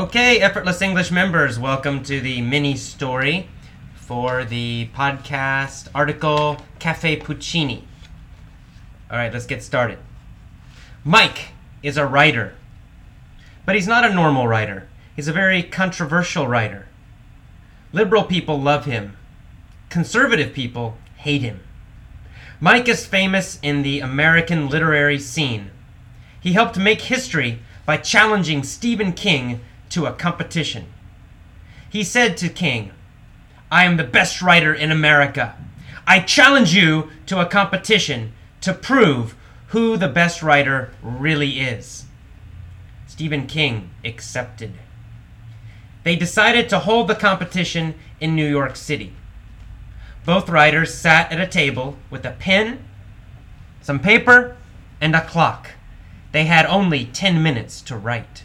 Okay, Effortless English members, welcome to the mini story for the podcast article Cafe Puccini. All right, let's get started. Mike is a writer, but he's not a normal writer. He's a very controversial writer. Liberal people love him. Conservative people hate him. Mike is famous in the American literary scene. He helped make history by challenging Stephen King to a competition. He said to King, "I am the best writer in America. I challenge you to a competition to prove who the best writer really is." Stephen King accepted. They decided to hold the competition in New York City. Both writers sat at a table with a pen, some paper, and a clock. They had only 10 minutes to write.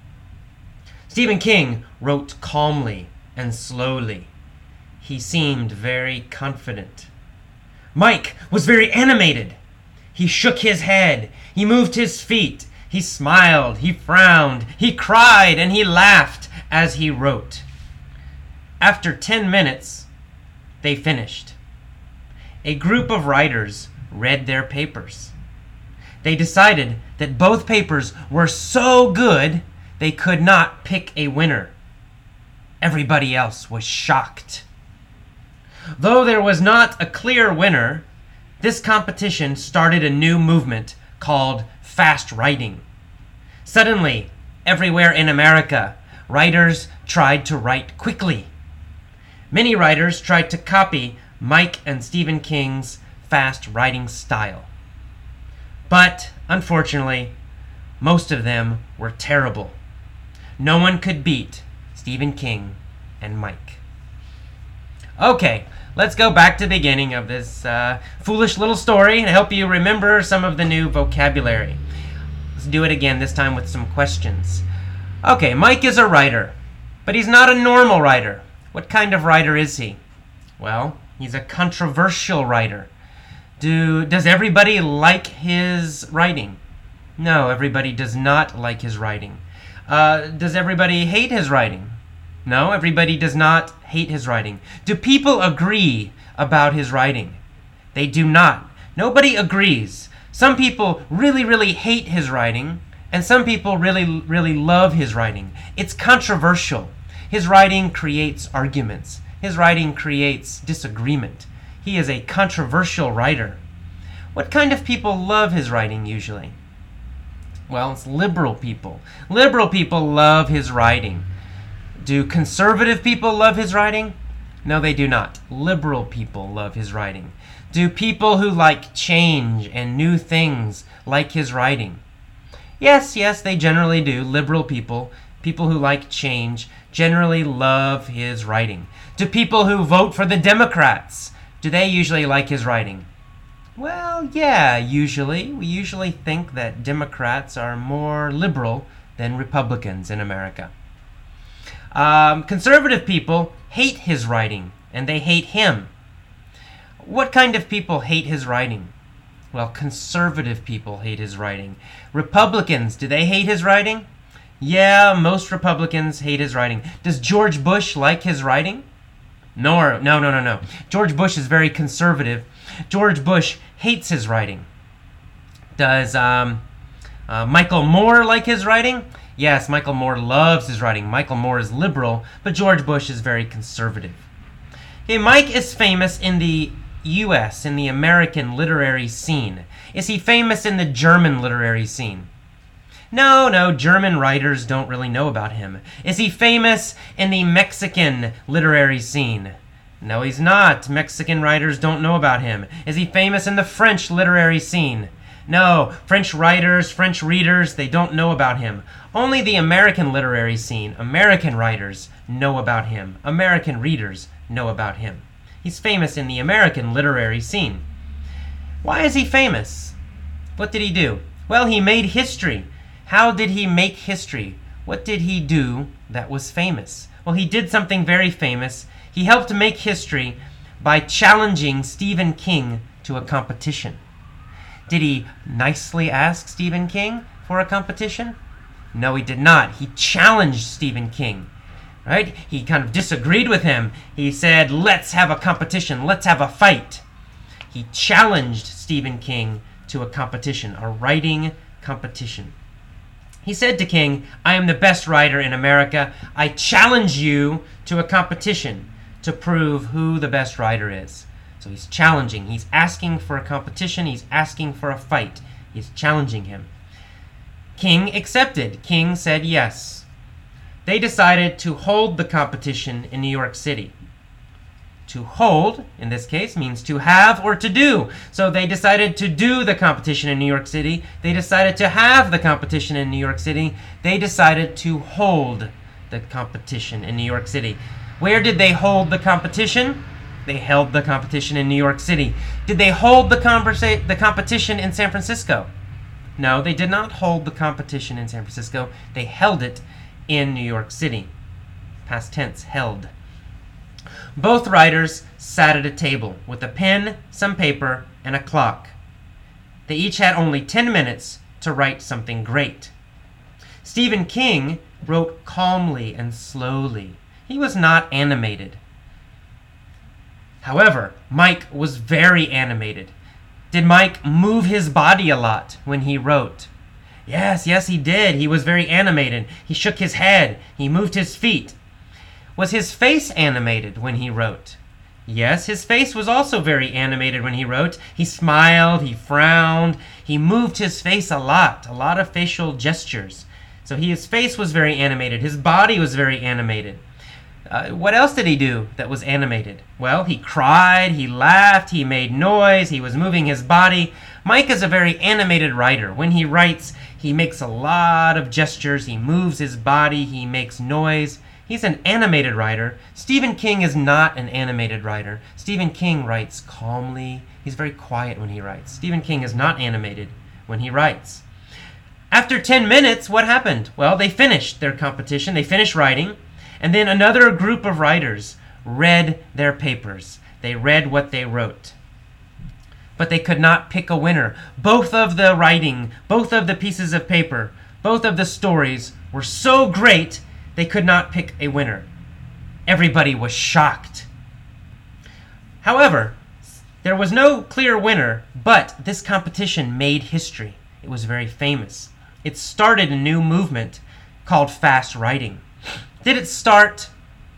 Stephen King wrote calmly and slowly. He seemed very confident. Mike was very animated. He shook his head. He moved his feet. He smiled. He frowned. He cried and he laughed as he wrote. After 10 minutes, they finished. A group of writers read their papers. They decided that both papers were so good they could not pick a winner. Everybody else was shocked. Though there was not a clear winner, this competition started a new movement called fast writing. Suddenly, everywhere in America, writers tried to write quickly. Many writers tried to copy Mike and Stephen King's fast writing style. But, unfortunately, most of them were terrible. No one could beat Stephen King and Mike. Okay, let's go back to the beginning of this foolish little story and help you remember some of the new vocabulary. Let's do it again, this time with some questions. Okay, Mike is a writer, but he's not a normal writer. What kind of writer is he? Well, he's a controversial writer. Does everybody like his writing? No, everybody does not like his writing. Does everybody hate his writing? No, everybody does not hate his writing. Do people agree about his writing? They do not. Nobody agrees. Some people really, really hate his writing, and some people really, really love his writing. It's controversial. His writing creates arguments. His writing creates disagreement. He is a controversial writer. What kind of people love his writing usually? Well, it's liberal people. Liberal people love his writing. Do conservative people love his writing? No, they do not. Liberal people love his writing. Do people who like change and new things like his writing? Yes, they generally do. Liberal people, people who like change, generally love his writing. Do people who vote for the Democrats, do they usually like his writing? Well, yeah, usually. We usually think that Democrats are more liberal than Republicans in America. Conservative people hate his writing, and they hate him. What kind of people hate his writing? Well, conservative people hate his writing. Republicans, do they hate his writing? Yeah, most Republicans hate his writing. Does George Bush like his writing? No. George Bush is very conservative. George Bush hates his writing. Does Michael Moore like his writing? Yes, Michael Moore loves his writing. Michael Moore is liberal, but George Bush is very conservative. Okay, Mike is famous in the U.S., in the American literary scene. Is he famous in the German literary scene? No, German writers don't really know about him. Is he famous in the Mexican literary scene? No, he's not. Mexican writers don't know about him. Is he famous in the French literary scene? No, French writers, French readers, they don't know about him. Only the American literary scene, American writers know about him. American readers know about him. He's famous in the American literary scene. Why is he famous? What did he do? Well, he made history. How did he make history? What did he do that was famous? Well, he did something very famous. He helped make history by challenging Stephen King to a competition. Did he nicely ask Stephen King for a competition? No, he did not. He challenged Stephen King. Right? He kind of disagreed with him. He said, let's have a competition. Let's have a fight. He challenged Stephen King to a competition, a writing competition. He said to King, I am the best writer in America. I challenge you to a competition to prove who the best writer is. So he's challenging. He's asking for a competition. He's asking for a fight. He's challenging him. King accepted. King said yes. They decided to hold the competition in New York City. To hold, in this case, means to have or to do. So they decided to do the competition in New York City. They decided to have the competition in New York City. They decided to hold the competition in New York City. Where did they hold the competition? They held the competition in New York City. Did they hold the competition in San Francisco? No, they did not hold the competition in San Francisco. They held it in New York City. Past tense, held. Both writers sat at a table with a pen, some paper, and a clock. They each had only 10 minutes to write something great. Stephen King wrote calmly and slowly. He was not animated. However, Mike was very animated. Did Mike move his body a lot when he wrote? Yes, he did. He was very animated. He shook his head. He moved his feet. Was his face animated when he wrote? Yes, his face was also very animated when he wrote. He smiled, he frowned, he moved his face a lot of facial gestures. So his face was very animated. His body was very animated. What else did he do that was animated? Well, he cried, he laughed, he made noise, he was moving his body. Mike is a very animated writer. When he writes, he makes a lot of gestures, he moves his body, he makes noise. He's an animated writer. Stephen King is not an animated writer. Stephen King writes calmly. He's very quiet when he writes. Stephen King is not animated when he writes. After 10 minutes, what happened? Well, they finished their competition. They finished writing. And then another group of writers read their papers. They read what they wrote. But they could not pick a winner. Both of the writing, both of the pieces of paper, both of the stories were so great they could not pick a winner. Everybody was shocked. However, there was no clear winner, but this competition made history. It was very famous. It started a new movement called fast writing. Did it start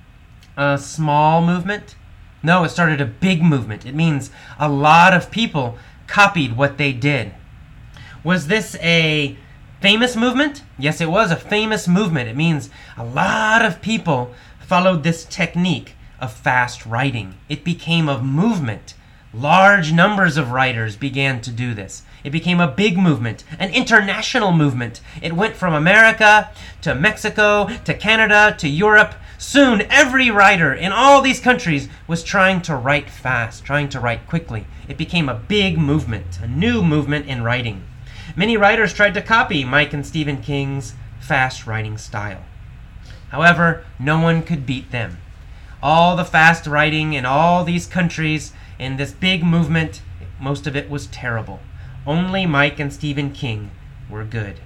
a small movement? No, it started a big movement. It means a lot of people copied what they did. Was this a famous movement? Yes, it was a famous movement. It means a lot of people followed this technique of fast writing. It became a movement. Large numbers of writers began to do this. It became a big movement, an international movement. It went from America to Mexico to Canada to Europe. Soon, every writer in all these countries was trying to write fast, trying to write quickly. It became a big movement, a new movement in writing. Many writers tried to copy Mike and Stephen King's fast writing style. However, no one could beat them. All the fast writing in all these countries in this big movement, most of it was terrible. Only Mike and Stephen King were good.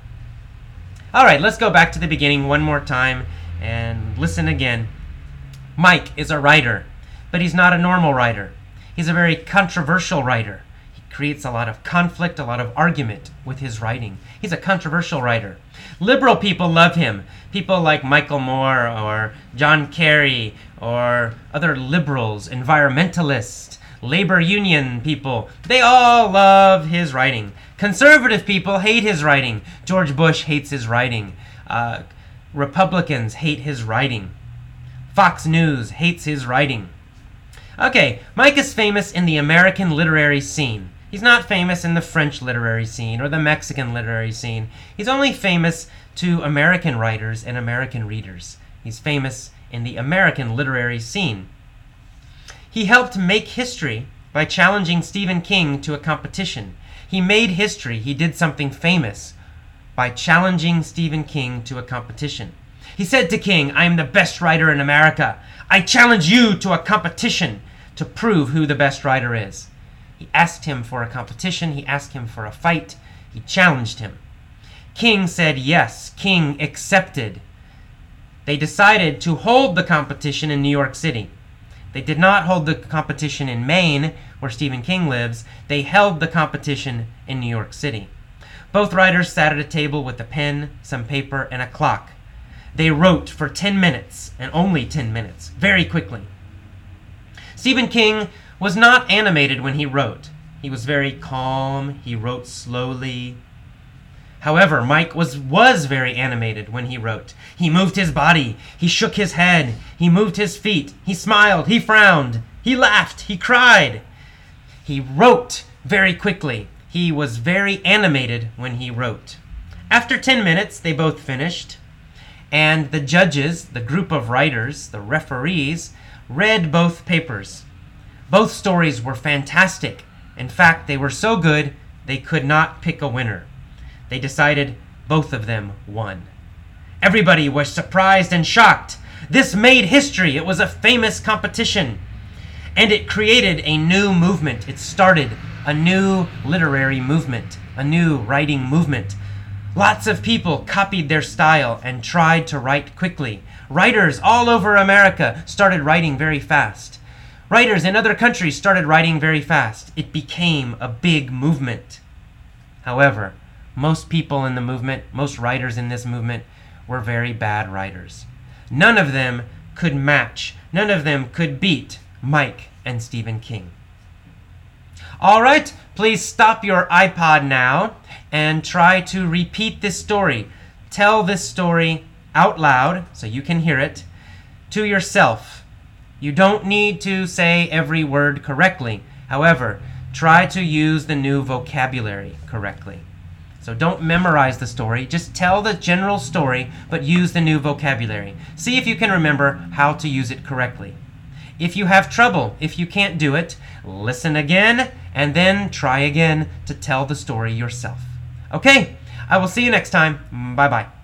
All right, let's go back to the beginning one more time and listen again. Mike is a writer, but he's not a normal writer. He's a very controversial writer. He creates a lot of conflict, a lot of argument with his writing. He's a controversial writer. Liberal people love him. People like Michael Moore or John Kerry or other liberals, environmentalists, labor union people, they all love his writing. Conservative people hate his writing. George Bush hates his writing. Republicans hate his writing. Fox News hates his writing. Okay, Mike is famous in the American literary scene. He's not famous in the French literary scene or the Mexican literary scene. He's only famous to American writers and American readers. He's famous in the American literary scene. He helped make history by challenging Stephen King to a competition. He made history. He did something famous by challenging Stephen King to a competition. He said to King, I am the best writer in America. I challenge you to a competition to prove who the best writer is. He asked him for a competition. He asked him for a fight. He challenged him. King said yes. King accepted. They decided to hold the competition in New York City. They did not hold the competition in Maine, where Stephen King lives. They held the competition in New York City. Both writers sat at a table with a pen, some paper, and a clock. They wrote for 10 minutes, and only 10 minutes, very quickly. Stephen King was not animated when he wrote. He was very calm. He wrote slowly. However, Mike was very animated when he wrote. He moved his body. He shook his head. He moved his feet. He smiled. He frowned. He laughed. He cried. He wrote very quickly. He was very animated when he wrote. After 10 minutes, they both finished, and the judges, the group of writers, the referees, read both papers. Both stories were fantastic. In fact, they were so good, they could not pick a winner. They decided both of them won. Everybody was surprised and shocked. This made history. It was a famous competition. And it created a new movement. It started a new literary movement, a new writing movement. Lots of people copied their style and tried to write quickly. Writers all over America started writing very fast. Writers in other countries started writing very fast. It became a big movement. However, most people in the movement, most writers in this movement, were very bad writers. None of them could match, none of them could beat Mike and Stephen King. All right, please stop your iPod now and try to repeat this story. Tell this story out loud so you can hear it to yourself. You don't need to say every word correctly. However, try to use the new vocabulary correctly. So don't memorize the story. Just tell the general story, but use the new vocabulary. See if you can remember how to use it correctly. If you have trouble, if you can't do it, listen again and then try again to tell the story yourself. Okay, I will see you next time. Bye-bye.